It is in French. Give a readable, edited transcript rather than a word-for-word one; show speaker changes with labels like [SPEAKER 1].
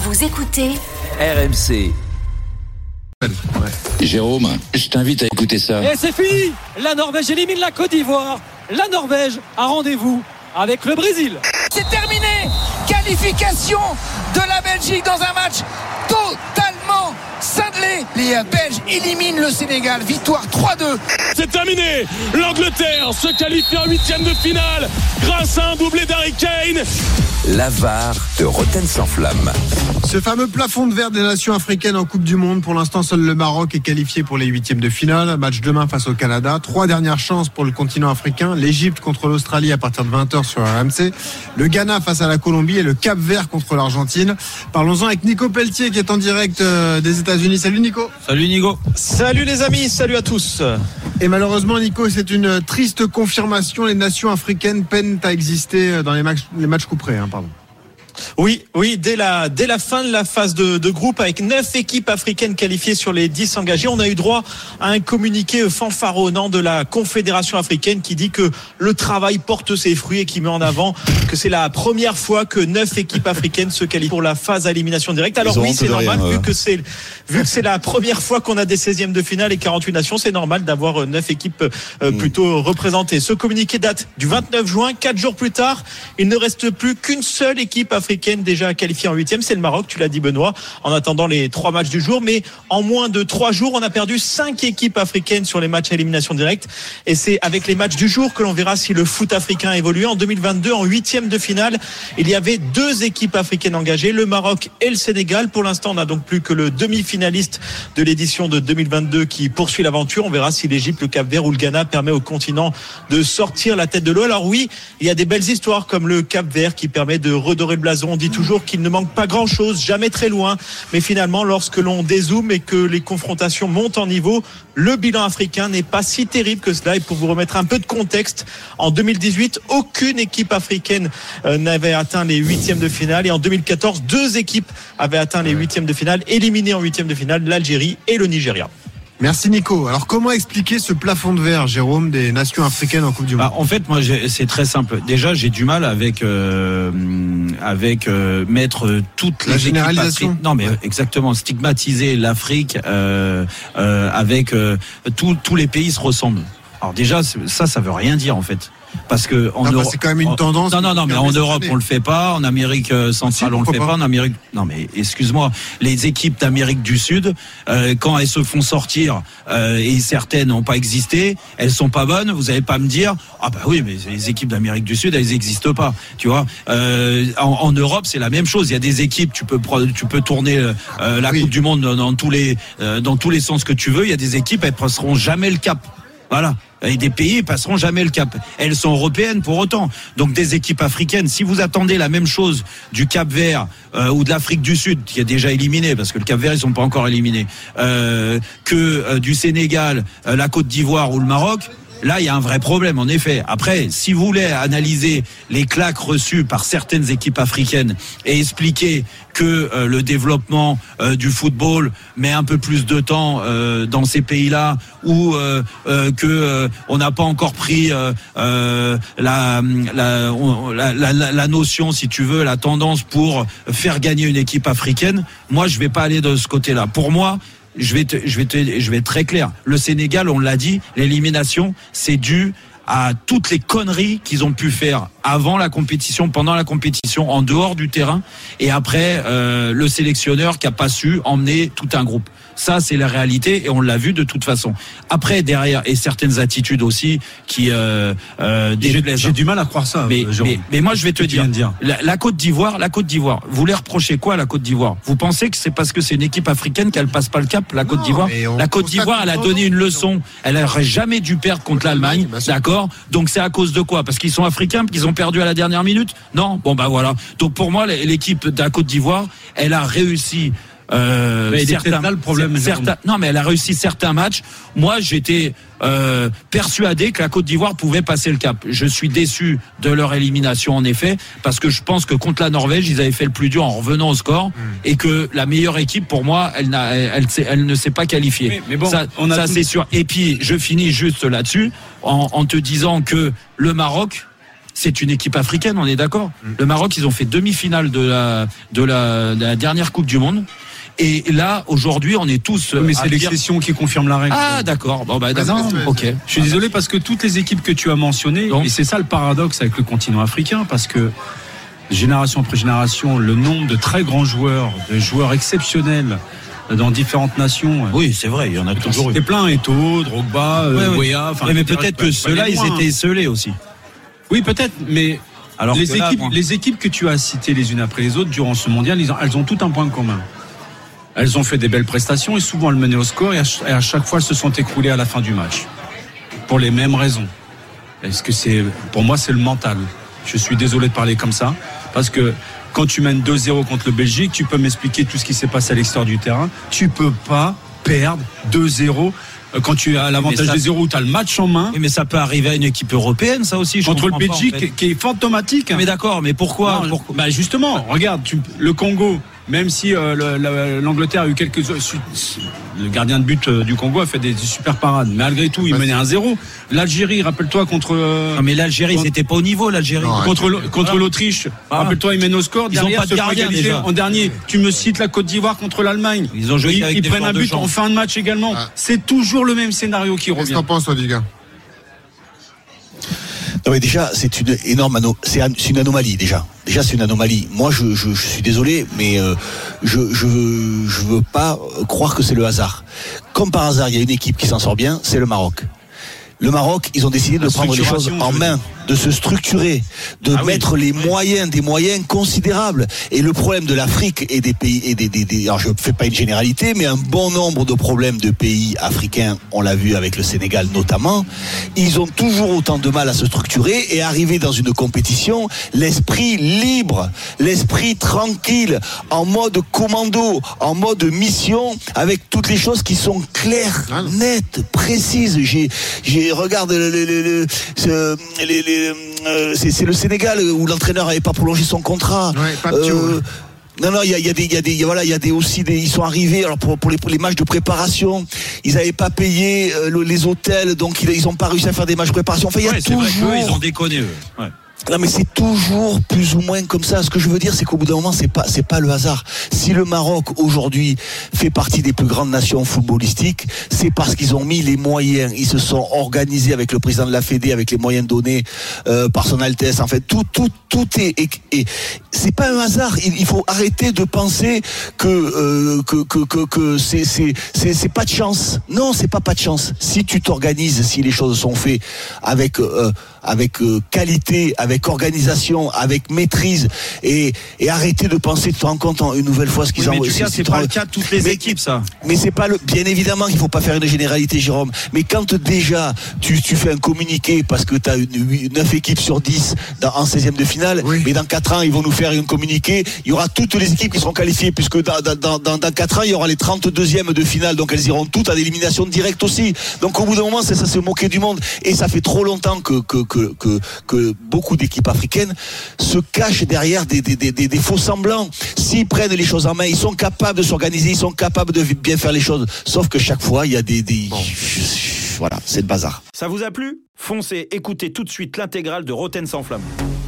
[SPEAKER 1] Vous écoutez
[SPEAKER 2] RMC.
[SPEAKER 3] Jérôme, je t'invite à écouter ça.
[SPEAKER 4] Et c'est fini. La Norvège élimine la Côte d'Ivoire. La Norvège a rendez-vous avec le Brésil.
[SPEAKER 5] C'est terminé. Qualification de la Belgique dans un match totalement cinglé. Les Belges éliminent le Sénégal. Victoire 3-2.
[SPEAKER 6] C'est terminé. L'Angleterre se qualifie en 8e de finale grâce à un doublé d'Harry Kane.
[SPEAKER 2] La VAR de Rotten sans flamme.
[SPEAKER 7] Ce fameux plafond de verre des nations africaines en Coupe du Monde. Pour l'instant, seul le Maroc est qualifié pour les 8e de finale. Match demain face au Canada. 3 dernières chances pour le continent africain. L'Égypte contre l'Australie à partir de 20h sur RMC. Le Ghana face à la Colombie et le Cap-Vert contre l'Argentine. Parlons-en avec Nico Pelletier qui est en direct des États-Unis. Salut Nico.
[SPEAKER 8] Salut Nico.
[SPEAKER 9] Salut les amis, salut à tous.
[SPEAKER 7] Et malheureusement Nico, c'est une triste confirmation. Les nations africaines peinent à exister dans les matchs couperés. Pardon.
[SPEAKER 9] Oui, dès la fin de la phase de groupe, avec 9 équipes africaines qualifiées sur les 10 engagées, on a eu droit à un communiqué fanfaronnant de la Confédération africaine qui dit que le travail porte ses fruits et qui met en avant que c'est la première fois que 9 équipes africaines se qualifient pour la phase à élimination directe. Alors oui, c'est normal, vu que c'est la première fois qu'on a des 16e de finale et 48 nations, c'est normal d'avoir 9 équipes plutôt représentées. Ce communiqué date du 29 juin, 4 jours plus tard, il ne reste plus qu'une seule équipe africaine déjà qualifiée en 8e, c'est le Maroc, tu l'as dit Benoît, en attendant les 3 matchs du jour. Mais en moins de 3 jours, on a perdu 5 équipes africaines sur les matchs à élimination directe. Et c'est avec les matchs du jour que l'on verra si le foot africain a évolué. En 2022, en 8e de finale, il y avait 2 équipes africaines engagées, le Maroc et le Sénégal. Pour l'instant, on n'a donc plus que le demi-finaliste de l'édition de 2022 qui poursuit l'aventure. On verra si l'Égypte, le Cap-Vert ou le Ghana permet au continent de sortir la tête de l'eau. Alors oui, il y a des belles histoires comme le Cap-Vert qui permet de redorer le blason. On dit toujours qu'il ne manque pas grand-chose, jamais très loin. Mais finalement, lorsque l'on dézoome et que les confrontations montent en niveau, le bilan africain n'est pas si terrible que cela. Et pour vous remettre un peu de contexte, en 2018, aucune équipe africaine n'avait atteint les 8e de finale. Et en 2014, 2 équipes avaient atteint les 8e de finale, éliminées en 8e de finale, l'Algérie et le Nigeria.
[SPEAKER 7] Merci Nico. Alors comment expliquer ce plafond de verre, Jérôme, des nations africaines en Coupe du Monde ?
[SPEAKER 8] En fait, moi, c'est très simple. Déjà, j'ai du mal avec mettre toutes les
[SPEAKER 7] généralisation.
[SPEAKER 8] Non, mais exactement, stigmatiser l'Afrique avec tous les pays se ressemblent. Alors déjà, ça veut rien dire en fait. Parce que
[SPEAKER 7] c'est quand même une tendance.
[SPEAKER 8] Non, mais en Europe on le fait pas, en Amérique centrale on le fait pas, en Amérique. Non mais excuse-moi, les équipes d'Amérique du Sud, quand elles se font sortir et certaines n'ont pas existé, elles sont pas bonnes. Vous allez pas me dire oui mais les équipes d'Amérique du Sud elles existent pas, tu vois. En Europe c'est la même chose. Il y a des équipes, tu peux tourner la Coupe du Monde dans tous les sens que tu veux. Il y a des équipes elles passeront jamais le cap. Voilà. Et des pays passeront jamais le cap. Elles sont européennes pour autant. Donc des équipes africaines, si vous attendez la même chose du Cap-Vert ou de l'Afrique du Sud, qui est déjà éliminé, parce que le Cap-Vert ils sont pas encore éliminés, que du Sénégal, la Côte d'Ivoire ou le Maroc, là il y a un vrai problème en effet. Après, si vous voulez analyser les claques reçues par certaines équipes africaines et expliquer que le développement du football met un peu plus de temps dans ces pays-là, ou que on n'a pas encore pris la notion, si tu veux, la tendance pour faire gagner une équipe africaine. Moi, je vais pas aller de ce côté-là. Pour moi, je vais être très clair. Le Sénégal, on l'a dit, l'élimination, c'est dû à toutes les conneries qu'ils ont pu faire avant la compétition, pendant la compétition, en dehors du terrain, et après le sélectionneur qui a pas su emmener tout un groupe. Ça, c'est la réalité et on l'a vu de toute façon. Après, derrière, et certaines attitudes aussi qui déplaisent.
[SPEAKER 10] J'ai du mal à croire ça.
[SPEAKER 8] Mais moi, je vais te dire, la Côte d'Ivoire, vous les reprochez quoi à la Côte d'Ivoire ? Vous pensez que c'est parce que c'est une équipe africaine qu'elle passe pas le cap, la Côte d'Ivoire ? La Côte d'Ivoire, elle a donné une leçon. Elle aurait jamais dû perdre contre l'Allemagne, d'accord ? Donc c'est à cause de quoi ? Parce qu'ils sont africains, qu'ils ont perdu à la dernière minute ? Non ? Bon bah voilà. Donc pour moi, l'équipe de la Côte d'Ivoire, elle a réussi.
[SPEAKER 10] Mais certains, le problème,
[SPEAKER 8] non, mais elle a réussi certains matchs. Moi, j'étais persuadé que la Côte d'Ivoire pouvait passer le cap. Je suis déçu de leur élimination en effet, parce que je pense que contre la Norvège, ils avaient fait le plus dur en revenant au score, et que la meilleure équipe, pour moi, elle ne s'est pas qualifiée. Mais bon, ça c'est sûr. Et puis, je finis juste là-dessus en te disant que le Maroc, c'est une équipe africaine, on est d'accord. Le Maroc, ils ont fait demi-finale de la dernière Coupe du Monde. Et là, aujourd'hui, on est tous.
[SPEAKER 10] Mais c'est l'exception qui confirme la règle.
[SPEAKER 8] Ah, d'accord. Bon, bah, d'accord. Ok.
[SPEAKER 10] Je suis désolé parce que toutes les équipes que tu as mentionnées, et c'est ça le paradoxe avec le continent africain, parce que génération après génération, le nombre de très grands joueurs, de joueurs exceptionnels dans différentes nations.
[SPEAKER 8] Oui, c'est vrai, il y en a toujours eu.
[SPEAKER 10] C'était plein, Eto'o, Drogba, Weah.
[SPEAKER 8] Mais peut-être que ceux-là, ils étaient scellés aussi.
[SPEAKER 10] Oui, peut-être, mais alors les équipes que tu as citées les unes après les autres durant ce mondial, elles ont tout un point commun. Elles ont fait des belles prestations et souvent elles menaient au score et à chaque fois elles se sont écroulées à la fin du match. Pour les mêmes raisons. Est-ce que pour moi, c'est le mental. Je suis désolé de parler comme ça. Parce que quand tu mènes 2-0 contre le Belgique, tu peux m'expliquer tout ce qui s'est passé à l'extérieur du terrain. Tu peux pas perdre 2-0 quand tu as l'avantage des 0 où tu as le match en main.
[SPEAKER 8] Oui, mais ça peut arriver à une équipe européenne, ça aussi.
[SPEAKER 10] Contre le Belgique, en fait, qui est fantomatique.
[SPEAKER 8] Mais d'accord, mais pourquoi,
[SPEAKER 10] Bah justement, regarde, le Congo. Même si l'Angleterre a eu le gardien de but du Congo a fait des super parades. Malgré tout, il menait 1-0. L'Algérie, rappelle-toi, contre...
[SPEAKER 8] Non, mais l'Algérie, c'était pas au niveau, l'Algérie.
[SPEAKER 10] Non, contre l'Autriche, rappelle-toi, ils mènent au score.
[SPEAKER 8] Ils n'ont pas de gardien, déjà.
[SPEAKER 10] En dernier, tu me cites la Côte d'Ivoire contre l'Allemagne.
[SPEAKER 8] Ils ont joué avec
[SPEAKER 10] ils prennent un but en fin de match également. C'est toujours le même scénario qui revient.
[SPEAKER 7] Qu'est-ce que t'en penses, Odiga ?
[SPEAKER 1] Non mais déjà c'est une énorme c'est une anomalie déjà c'est une anomalie. Moi je suis désolé mais je veux pas croire que c'est le hasard. Comme par hasard il y a une équipe qui s'en sort bien, c'est le Maroc. Le Maroc, ils ont décidé de prendre les choses en main, de se structurer, de mettre des moyens considérables. Et le problème de l'Afrique et des pays, alors je ne fais pas une généralité, mais un bon nombre de problèmes de pays africains, on l'a vu avec le Sénégal notamment, ils ont toujours autant de mal à se structurer et arriver dans une compétition, l'esprit libre, l'esprit tranquille, en mode commando, en mode mission, avec toutes les choses qui sont claires, nettes, précises. Regarde, c'est le Sénégal où l'entraîneur n'avait pas prolongé son contrat. Non, ils sont arrivés. Alors pour les matchs de préparation, ils n'avaient pas payé les hôtels, donc ils n'ont pas réussi à faire des matchs de préparation. Enfin, il y a toujours.
[SPEAKER 8] Ils ont déconné eux. Ouais.
[SPEAKER 1] Non mais c'est toujours plus ou moins comme ça. Ce que je veux dire, c'est qu'au bout d'un moment, c'est pas le hasard. Si le Maroc aujourd'hui fait partie des plus grandes nations footballistiques, c'est parce qu'ils ont mis les moyens. Ils se sont organisés avec le président de la Fédé, avec les moyens donnés par son Altesse. En fait, tout est c'est pas un hasard. Il faut arrêter de penser que c'est pas de chance. Non, c'est pas de chance. Si tu t'organises, si les choses sont faites avec qualité, avec organisation, avec maîtrise et arrêter de penser, tu te rends compte une nouvelle fois ce qu'ils ont.
[SPEAKER 8] Mais c'est pas le cas de toutes les équipes, ça.
[SPEAKER 1] Mais c'est pas bien évidemment qu'il faut pas faire une généralité, Jérôme. Mais quand déjà tu fais un communiqué parce que tu as 9 équipes sur 10 en 16e de finale, mais dans 4 ans ils vont nous faire un communiqué, il y aura toutes les équipes qui seront qualifiées puisque dans 4 ans il y aura les 32e de finale, donc elles iront toutes à l'élimination directe aussi. Donc au bout d'un moment c'est ça, se moquer du monde, et ça fait trop longtemps que beaucoup d'équipes africaines se cachent derrière des faux semblants. S'ils prennent les choses en main, ils sont capables de s'organiser, ils sont capables de bien faire les choses. Sauf que chaque fois, il y a voilà, c'est le bazar.
[SPEAKER 11] Ça vous a plu ? Foncez, écoutez tout de suite l'intégrale de Rotten sans flamme.